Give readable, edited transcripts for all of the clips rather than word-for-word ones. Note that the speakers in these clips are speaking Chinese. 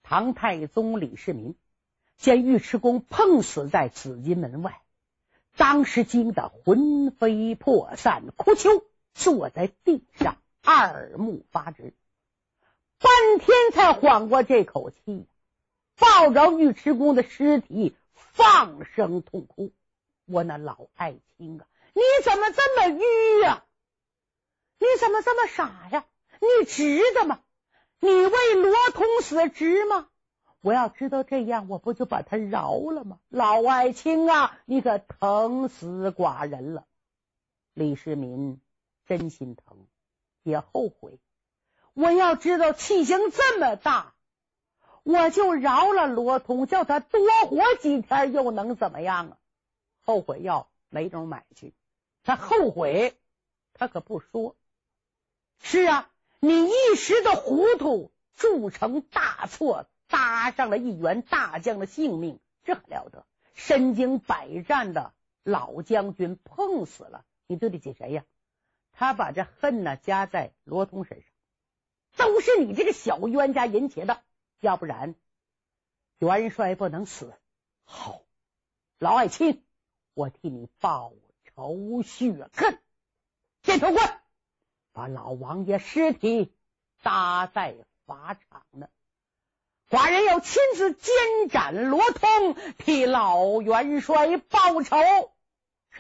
唐太宗李世民见尉迟恭碰死在紫金门外，当时惊得魂飞魄散，哭求，坐在地上二目发直，半天才缓过这口气，抱着尉迟恭的尸体放声痛哭。我那老爱卿啊，你怎么这么愚啊？你怎么这么傻呀？你值得吗？你为罗通死值吗？我要知道这样，我不就把他饶了吗？老爱卿啊，你可疼死寡人了。李世民真心疼，也后悔。我要知道气性这么大，我就饶了罗通，叫他多活几天又能怎么样啊？后悔药没种买去，他后悔他可不说。是啊，你一时的糊涂铸成大错，搭上了一员大将的性命，这还了得？身经百战的老将军碰死了，你对得起谁呀？他把这恨呢加在罗通身上，都是你这个小冤家引起的，要不然元帅不能死。好，老爱卿，我替你报仇雪恨。箭头官把老王爷尸体搭在法场呢，寡人要亲自监斩罗通，替老元帅报仇。是。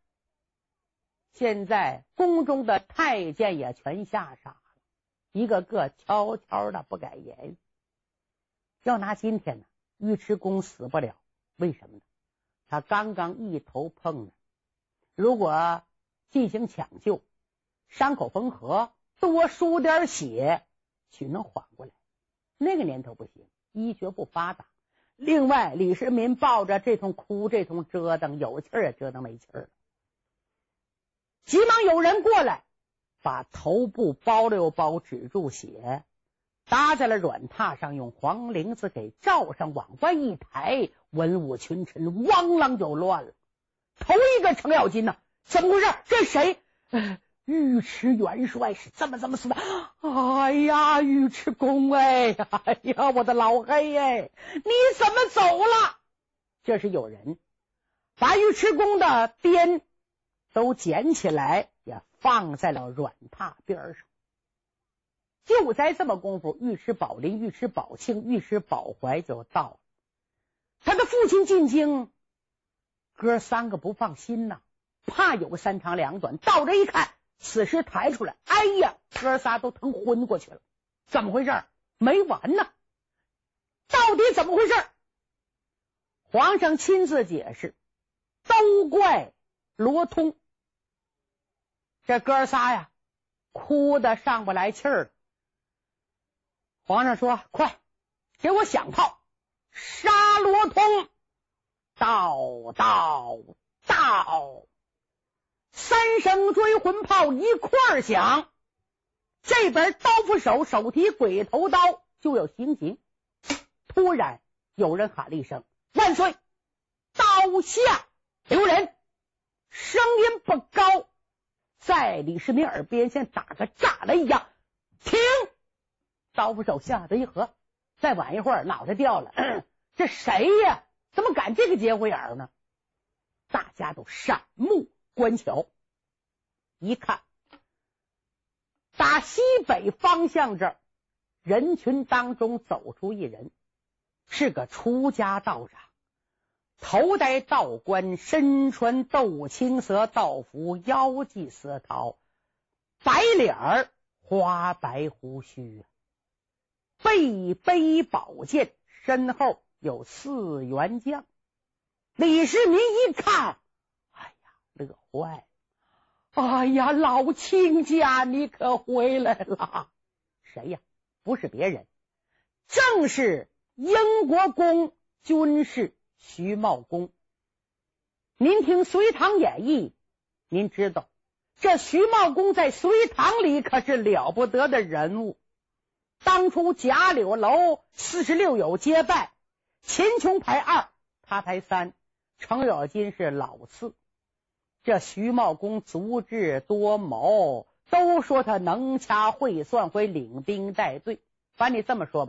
现在宫中的太监也全吓傻了，一个个悄悄的不敢言。要拿今天呢，尉迟恭死不了，为什么呢？他刚刚一头碰呢，如果进行抢救，伤口缝合，多输点血，许能缓过来。那个年头不行，医学不发达。另外，李世民抱着这通哭，这通折腾，有气儿也折腾没气儿。急忙有人过来，把头部包了又包，止住血，搭在了软榻上，用黄绫子给罩上，往外一抬，文武群臣汪啷就乱了。头一个程咬金呢，怎么回事？这谁？尉迟元帅是这么死的。哎呀，尉迟恭哎呀，我的老黑哎，你怎么走了？这是有人把尉迟恭的鞭都捡起来，也放在了软榻边上。就在这么功夫，尉迟宝林、尉迟宝庆、尉迟宝怀就到了。他的父亲进京，哥三个不放心呐，怕有个三长两短，到这一看，此时抬出来，哎呀，哥仨都疼昏过去了。怎么回事？没完呢，到底怎么回事？皇上亲自解释，都怪罗通。这哥仨呀，哭得上不来气儿了。皇上说：“快给我响炮，杀罗通！”到！三声追魂炮一块儿响，这边刀斧手手提鬼头刀就要行刑。突然有人喊了一声：“万岁！刀下留人！”声音不高，在李世民耳边像打个炸雷一样。停！刀斧手吓得一合，再晚一会儿脑袋掉了。这谁呀？怎么敢这个节骨眼呢？大家都闪目观瞧，一看，打西北方向这儿，人群当中走出一人，是个出家道长，头戴道冠，身穿斗青色道服，腰系丝绦，白脸儿，花白胡须，背背宝剑，身后有4员将。李世民一看，哎呀，乐坏！哎呀，老亲家你可回来了！谁呀？不是别人，正是英国公军士徐茂公。您听《隋唐演义》，您知道这徐茂公在隋唐里可是了不得的人物。当初贾柳楼46友结拜，秦琼排2，他排3，程咬金是老4。这徐茂公足智多谋，都说他能掐会算，会领兵带队。反正你这么说吧，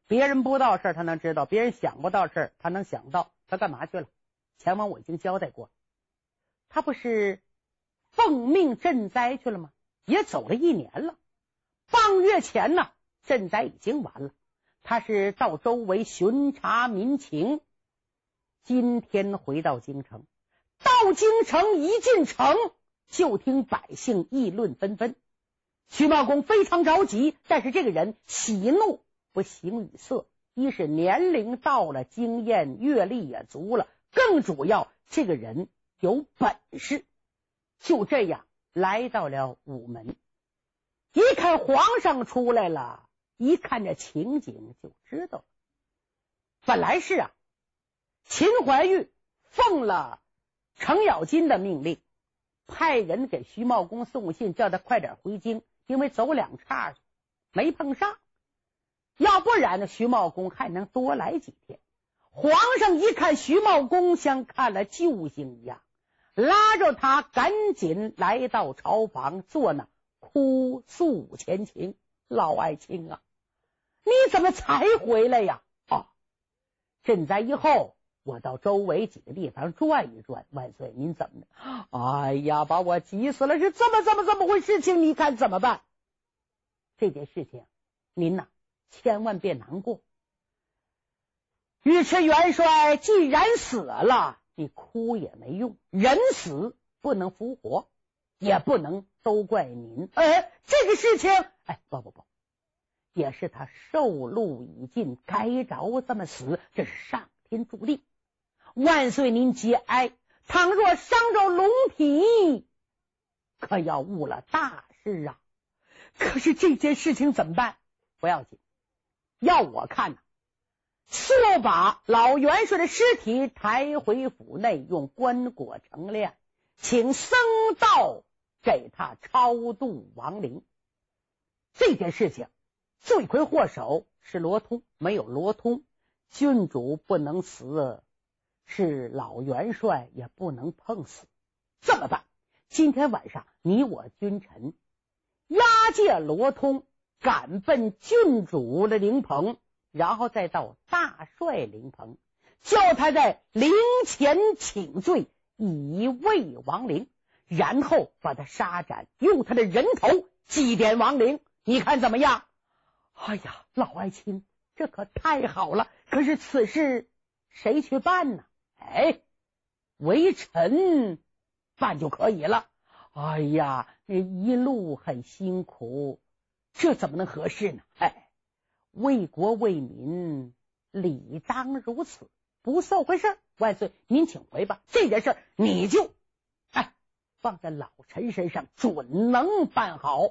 别人不知道事儿他能知道，别人想不到事儿他能想到。他干嘛去了？前文我已经交代过，他不是奉命赈灾去了吗？也走了1年了，半月前呢，赈灾已经完了。他是到周围巡查民情，今天回到京城。到京城一进城，就听百姓议论纷纷。徐茂公非常着急，但是这个人喜怒不形于色，一是年龄到了，经验阅历也足了，更主要这个人有本事。就这样来到了午门，一看皇上出来了，一看这情景就知道了。本来是秦怀玉奉了程咬金的命令，派人给徐茂公送信，叫他快点回京，因为走2岔没碰上，要不然呢徐茂公还能多来几天。皇上一看徐茂公像看了救星一样，拉着他赶紧来到朝房坐那哭诉前情。老爱卿啊，你怎么才回来呀？赈灾以后我到周围几个地方转一转，万岁您怎么的？哎呀，把我急死了，是这么回事情，你看怎么办？这件事情您呐千万别难过。尉迟元帅既然死了，你哭也没用，人死不能复活，也不能都怪您。这个事情不，也是他受禄已尽，该着这么死，这是上天注定。万岁您节哀，倘若伤着龙体，可要误了大事啊。可是这件事情怎么办？不要紧，要我看速把老元帅的尸体抬回府内，用棺椁盛殓，请僧道给他超度亡灵。这件事情罪魁祸首是罗通，没有罗通，郡主不能死，是老元帅也不能碰死。这么办？今天晚上你我君臣押解罗通赶奔郡主的灵棚，然后再到大帅灵棚，叫他在灵前请罪，以慰亡灵，然后把他杀斩，用他的人头祭奠亡灵。你看怎么样？哎呀，老爱卿，这可太好了。可是此事谁去办呢？微臣办就可以了。哎呀，你一路很辛苦，这怎么能合适呢？为国为民，理当如此，不算回事。万岁您请回吧，这件事你就放在老臣身上，准能办好。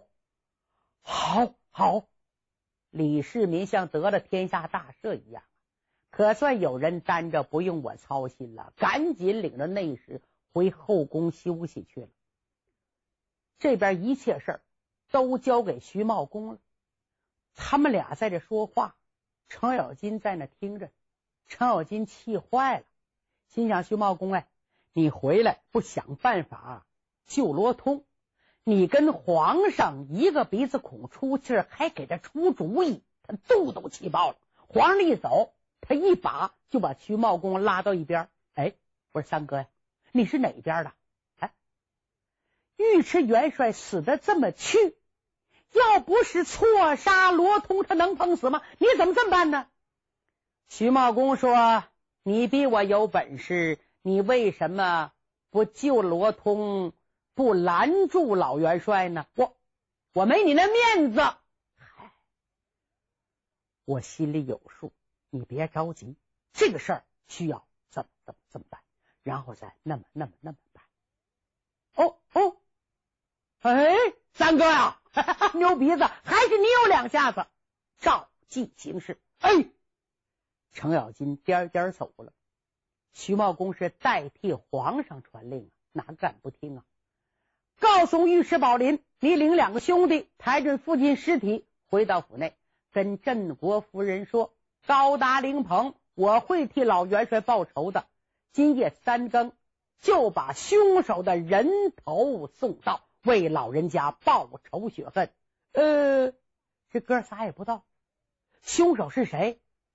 好，李世民像得了天下大赦一样，可算有人担着，不用我操心了，赶紧领着内侍回后宫休息去了。这边一切事儿都交给徐茂公了，他们俩在这说话，程咬金在那听着。程咬金气坏了，心想徐茂公你回来不想办法救罗通，你跟皇上一个鼻子孔出气，还给他出主意，他都气爆了。皇上一走，他一把就把徐茂公拉到一边。我说三哥呀，你是哪边的？尉迟元帅死得这么屈，要不是错杀罗通，他能碰死吗？你怎么这么办呢？徐茂公说，你比我有本事，你为什么不救罗通，不拦住老元帅呢？我没你那面子。我心里有数，你别着急，这个事儿需要怎么办，然后再那么办。三哥呀，牛鼻子，还是你有2下子，照计行事。程咬金颠走了。徐茂公是代替皇上传令，哪敢不听啊？告诉尉迟宝林，你领2个兄弟抬着父亲尸体回到府内，跟镇国夫人说，高达灵棚，我会替老元帅报仇的。今夜3更就把凶手的人头送到，为老人家报仇雪恨。这哥仨也不知道凶手是谁，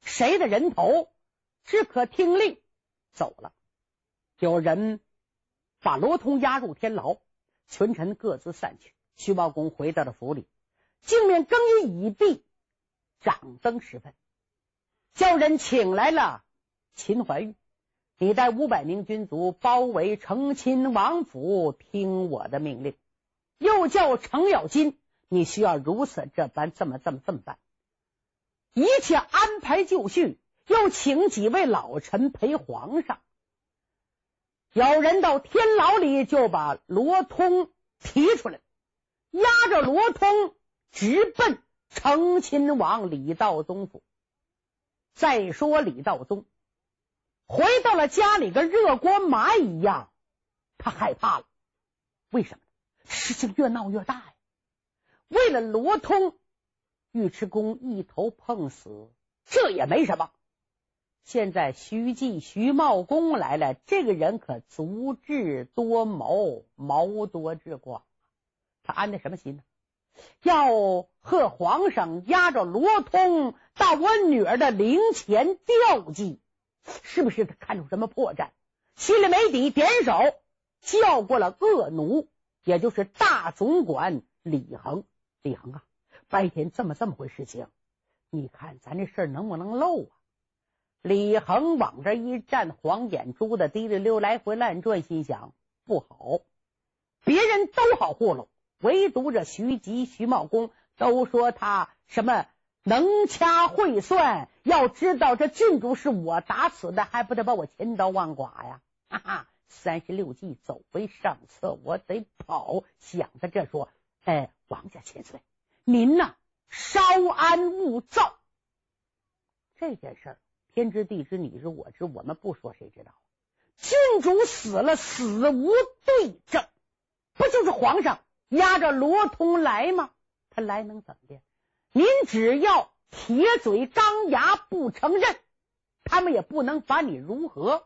谁的人头，只可听令走了。有人把罗通押入天牢，群臣各自散去。徐茂公回到了府里，镜面更衣已毕，掌灯时分，叫人请来了秦怀玉，你带500名军卒包围成亲王府，听我的命令。又叫程咬金，你需要如此这般这么办，一切安排就绪。又请几位老臣陪皇上。有人到天牢里就把罗通提出来，押着罗通直奔成亲王李道宗府。再说李道宗回到了家里，跟热锅蚂蚁一样，他害怕了。为什么？事情越闹越大呀。为了罗通，尉迟恭一头碰死，这也没什么。现在徐继徐茂公来了，这个人可足智多谋，谋多智广。他安的什么心呢？要和皇上押着罗通到我女儿的灵前吊祭，是不是他看出什么破绽？心里没底，点手叫过了恶奴，也就是大总管李恒。李恒啊，白天这么回事情，你看咱这事儿能不能漏啊？李恒往这一站，黄眼珠子滴溜溜来回乱转，心想不好，别人都好糊弄，唯独这徐吉徐茂公都说他什么能掐会算，要知道这郡主是我打死的，还不得把我千刀万剐呀。哈哈，36计走为上策，我得跑。想着这说，王家千岁，您呐稍安勿躁。这件事儿天知地知你知我知，我们不说谁知道。郡主死了，死无对证，不就是皇上押着罗通来吗？他来能怎么的？您只要铁嘴钢牙不承认，他们也不能把你如何。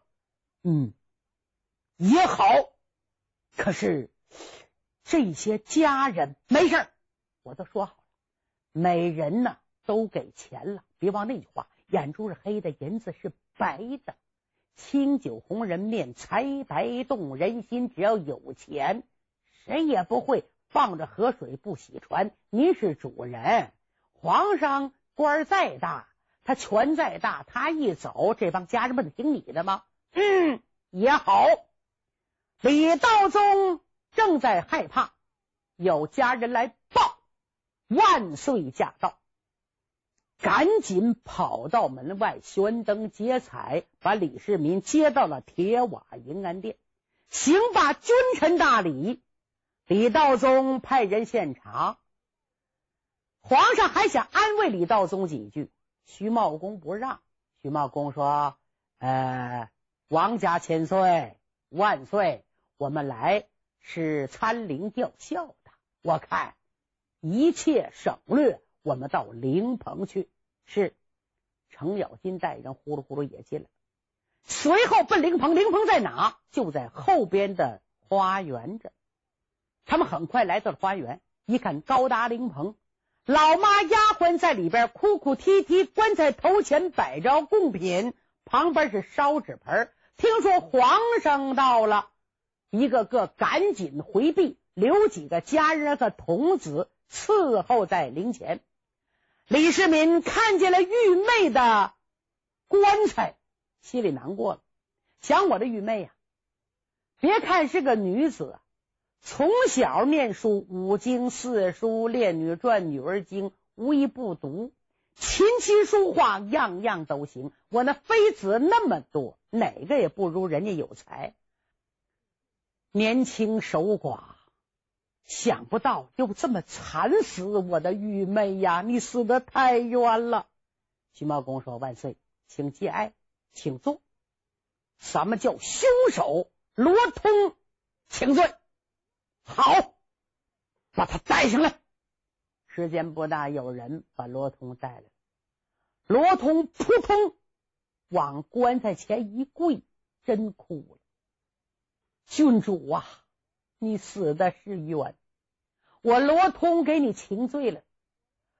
也好，可是这些家人没事，我都说好了，每人呢都给钱了，别忘那句话，眼珠是黑的，银子是白的，清酒红人面，财白动人心，只要有钱，谁也不会放着河水不洗船。您是主人，皇上官再大，他权再大，他一走，这帮家人不得听你的吗？也好。李道宗正在害怕，有家人来报万岁驾到，赶紧跑到门外悬灯结彩，把李世民接到了铁瓦迎安殿，行罢君臣大礼。李道宗派人献茶，皇上还想安慰李道宗几句，徐茂公不让。徐茂公说王家千岁万岁，我们来是参灵吊孝的，我看一切省略，我们到灵棚去。是，程咬金带人呼噜呼噜也进来，随后奔灵棚。灵棚在哪？就在后边的花园这。他们很快来到了花园，一看高大灵棚，老妈丫鬟在里边哭哭啼啼，棺材头前摆着贡品，旁边是烧纸盆。听说皇上到了，一个个赶紧回避，留几个家人和童子伺候在灵前。李世民看见了玉妹的棺材，心里难过了，想我的玉妹别看是个女子，从小念书，5经4书、列女传、女儿经，无一不读，琴棋书画样样都行。我那妃子那么多，哪个也不如人家有才。年轻守寡，想不到又这么惨死我的玉妹呀，你死得太冤了。徐茂公说，万岁，请节哀，请坐。咱们叫凶手罗通请罪。好，把他带上来。时间不大，有人把罗通带来。罗通扑通往棺材前一跪，真哭了。郡主啊，你死的是冤，我罗通给你请罪了。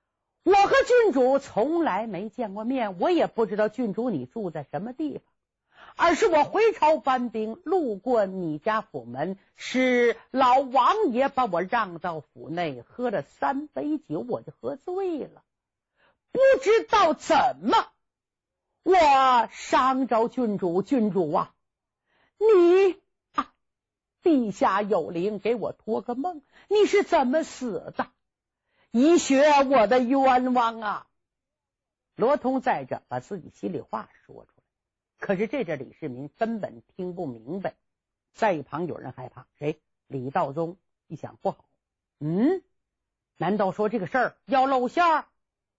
我和郡主从来没见过面，我也不知道郡主你住在什么地方，而是我回朝搬兵，路过你家府门，是老王爷把我让到府内，喝了3杯酒，我就喝醉了，不知道怎么我伤着郡主。郡主啊，你陛下有灵，给我托个梦，你是怎么死的？以雪我的冤枉啊！罗通在这把自己心里话说出来，可是这李世民根本听不明白。在一旁有人害怕，谁？李道宗一想不好，难道说这个事儿要露馅儿？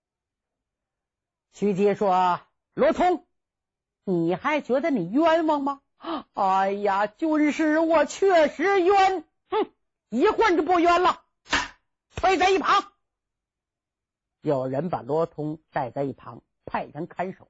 徐阶说：罗通，你还觉得你冤枉吗？哎呀，军师我确实冤，一会儿就不冤了，退在一旁。有人把罗通带在一旁，派人看守。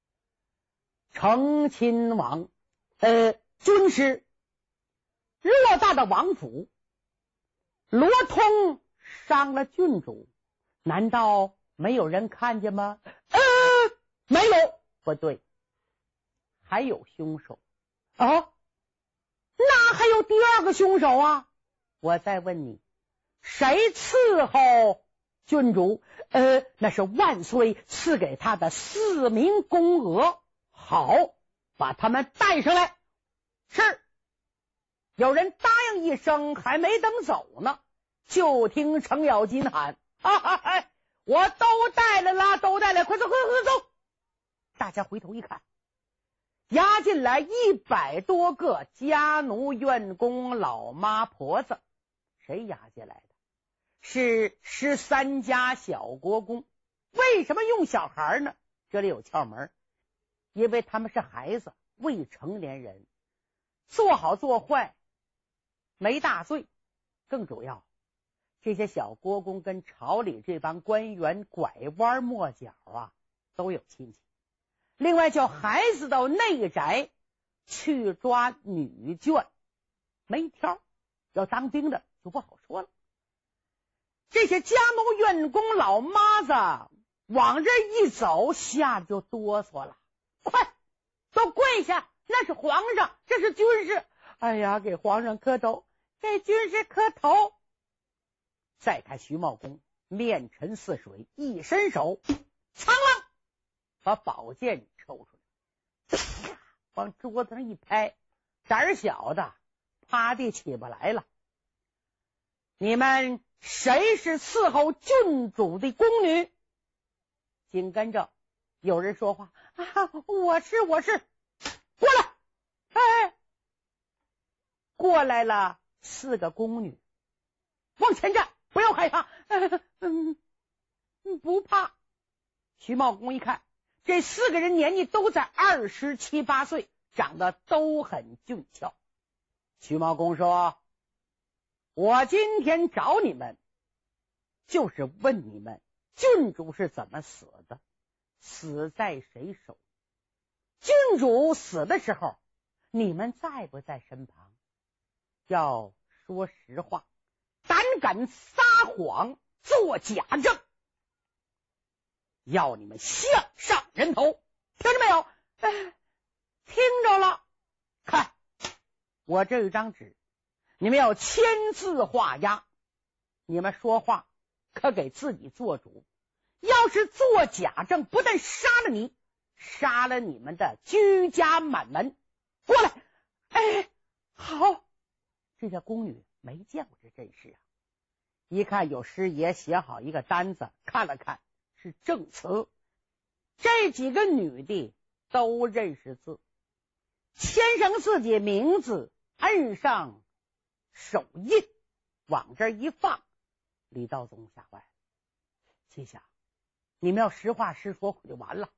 成亲王军师偌大的王府，罗通伤了郡主，难道没有人看见吗？没有。不对，还有凶手啊！那还有第二个凶手啊！我再问你，谁伺候郡主？那是万岁赐给他的4名宫娥。好，把他们带上来。是。有人答应一声，还没等走呢，就听程咬金喊：我都带来了，都带来，快走快走快走！大家回头一看，押进来100多个家奴院工老妈婆子。谁押进来的？是13家小国公。为什么用小孩呢？这里有窍门，因为他们是孩子，未成年人，做好做坏没大罪。更主要，这些小国公跟朝里这帮官员拐弯抹角都有亲戚。另外叫孩子到内宅去抓女眷，没挑，要当兵的就不好说了。这些家奴院工老妈子往这一走，吓得就哆嗦了。快，都跪下，那是皇上，这是军师。哎呀，给皇上磕头，给军师磕头。再看徐茂公面沉似水，一伸手，苍啷，把宝剑抽出来，往桌子上一拍，胆小的趴地起不来了。你们谁是伺候郡主的宫女？紧跟着有人说话：我是，过来！过来了4个宫女，往前站，不要害怕。不怕。徐茂公一看，这4个人年纪都在27、8岁，长得都很俊俏。徐茂公说：我今天找你们，就是问你们郡主是怎么死的，死在谁手？郡主死的时候，你们在不在身旁？要说实话，胆敢撒谎做假证，要你们项上人头，听着没有？听着了。看，我这有张纸，你们要签字画押。你们说话可给自己做主，要是做假证，不但杀了你，杀了你们的居家满门。过来。好。这些宫女没见过这阵势一看有师爷写好一个单子，看了看是证词，这几个女的都认识字，签上自己名字，摁上手印，往这一放。李道宗吓坏了，心想你们要实话实说，可就完了。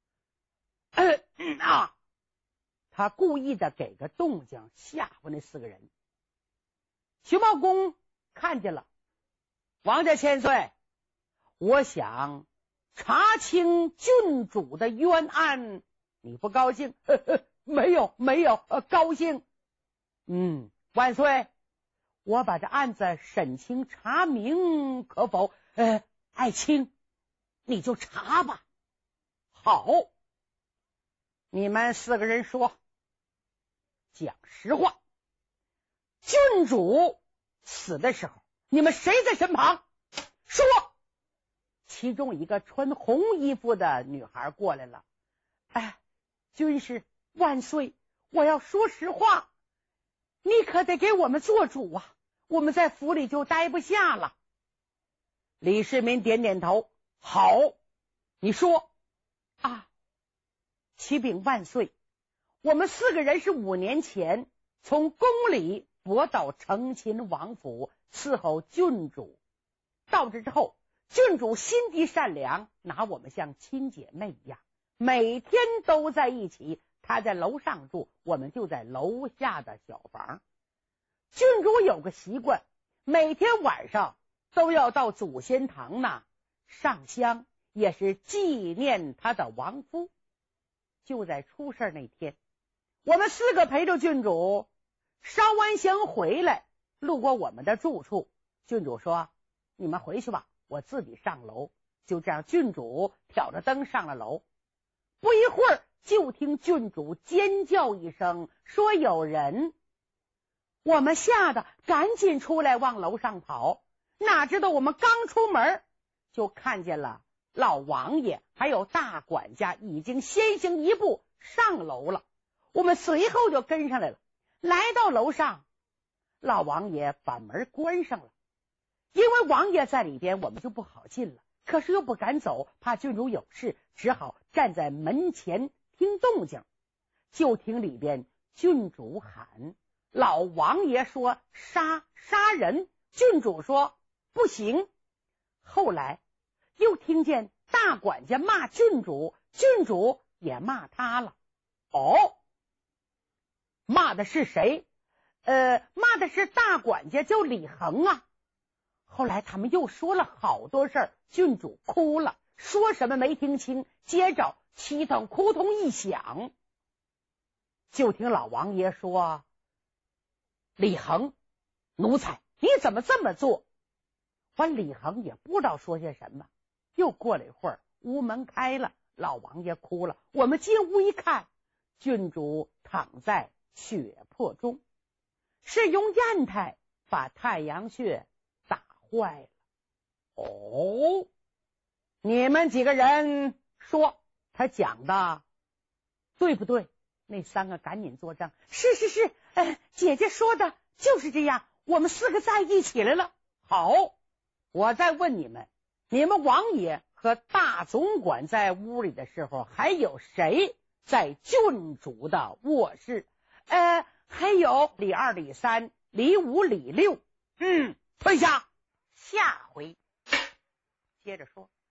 他故意的给个动静吓唬那4个人。徐茂公看见了，王家千岁，我想查清郡主的冤案，你不高兴？没有，高兴。万岁，我把这案子审清查明，可否？爱卿， 你就查吧。好，你们4个人说，讲实话。郡主死的时候，你们谁在身旁？说。其中一个穿红衣服的女孩过来了。哎，军师万岁，我要说实话，你可得给我们做主啊，我们在府里就待不下了。李世民点点头，好，你说啊。启禀万岁，我们4个人是5年前从宫里拨到成亲王府伺候郡主，到这之后，郡主心地善良，拿我们像亲姐妹一样，每天都在一起。她在楼上住，我们就在楼下的小房。郡主有个习惯，每天晚上都要到祖先堂那上香，也是纪念她的亡夫。就在出事那天，我们4个陪着郡主烧完香回来，路过我们的住处，郡主说：“你们回去吧，我自己上楼。”就这样，郡主挑着灯上了楼。不一会儿，就听郡主尖叫一声，说有人。我们吓得赶紧出来往楼上跑，哪知道我们刚出门，就看见了老王爷还有大管家已经先行一步上楼了。我们随后就跟上来了。来到楼上，老王爷把门关上了，因为王爷在里边，我们就不好进了，可是又不敢走，怕郡主有事，只好站在门前听动静。就听里边郡主喊，老王爷说杀人，郡主说不行。后来又听见大管家骂郡主，郡主也骂他了。哦，骂的是谁？骂的是大管家，叫李恒啊。后来他们又说了好多事儿，郡主哭了，说什么没听清，接着七腾扑通一响，就听老王爷说：“李恒，奴才，你怎么这么做？”完，李恒也不知道说些什么。又过了一会儿，屋门开了，老王爷哭了。我们进屋一看，郡主躺在血泊中，是用砚台把太阳穴打坏了。哦，你们几个人说他讲的对不对？那3个赶紧作证：是，姐姐说的就是这样，我们4个在一起来了。好，我再问你们，你们王爷和大总管在屋里的时候，还有谁在郡主的卧室？还有李2、李3、李5、李6。退下。下回接着说。